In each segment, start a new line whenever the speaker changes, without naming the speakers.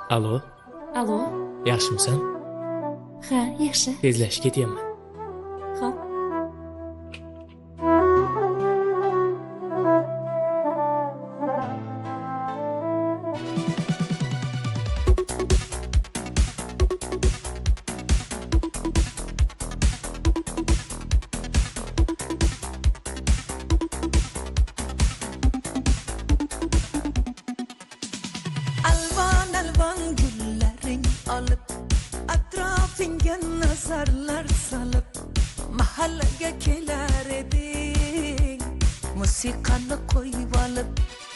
Alo,
Alo,
yaxshimisan?
ha, yaxshi.
Tezlashib ketyapman.
Xo'p.
Alvan alvan gullaring olib atrofingga nazarlar solib mahallaga kelar eding musiqani qo'yib olib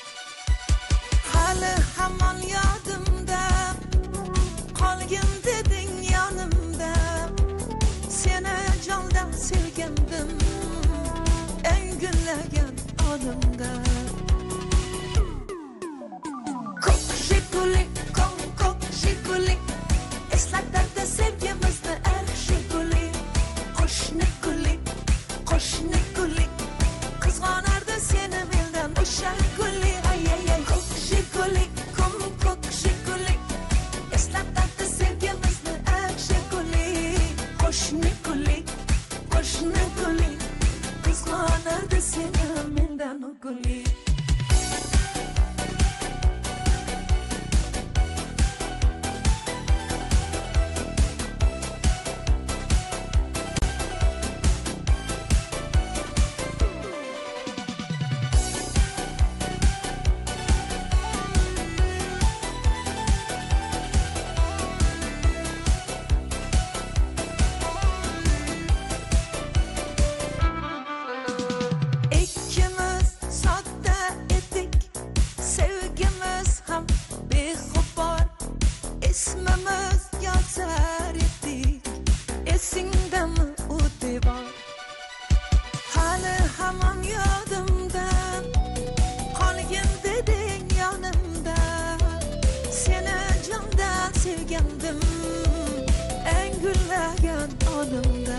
hali hamon yodimda qolgin deding yonimda seni jondan sevgandim eng gullagan onimda Ko'k jiguli eslatadi sevgimizni jiguli qo'shni guli qizg'onardi seni mendan o'sha guli ko'k jiguli eslatadi sevgimizni jiguli qo'shni guli qizg'onardi seni mendan guli İkimiz sodda edik, sevgimiz ham beg'ubor, ismimiz yozar edik, esingdami u devor? Hali hamon yodimda, qolgin deding yonimda, seni jondan sevgandim, eng gullagan onimda.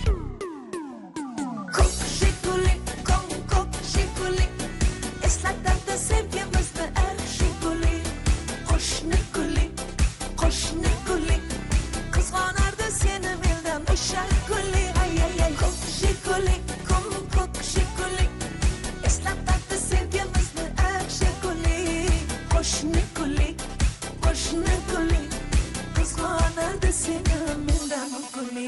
Ko'k jiguli eslatadi sevgimizni jiguli qo'shni guli qizg'onardi seni mendan o'sha guli ko'k jiguli eslatadi sevgimizni jiguli qo'shni guli qizg'onardi seni mendan guli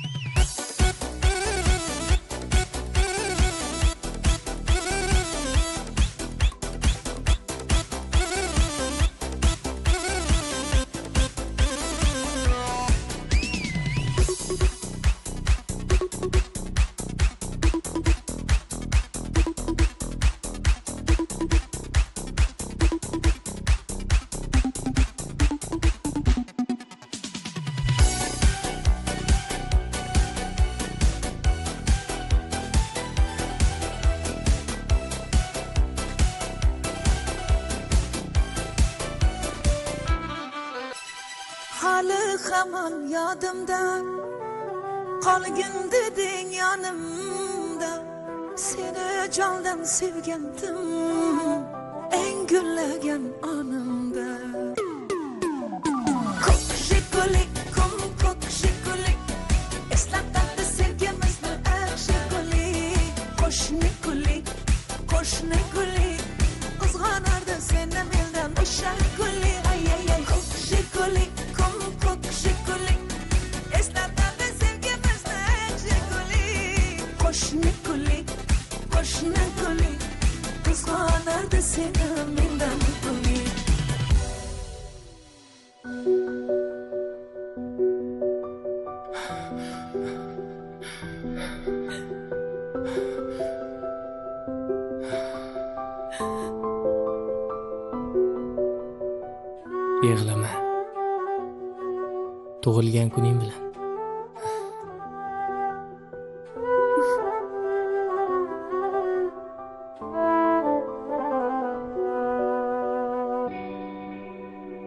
Hali hamon yodimda, qolgin deding yonimda, seni jondan sevgandim, eng gullagan onimda. Ko'k jiguli eslatadi sevgimizni jiguli qo'shni guli qizg'onardi seni mendan o'sha guli ko'k jiguli eslatadi sevgimizni jiguli qo'shni guli qizg'onardi seni mendan guli
Yig'lama. Tug'ilgan kuning bilan.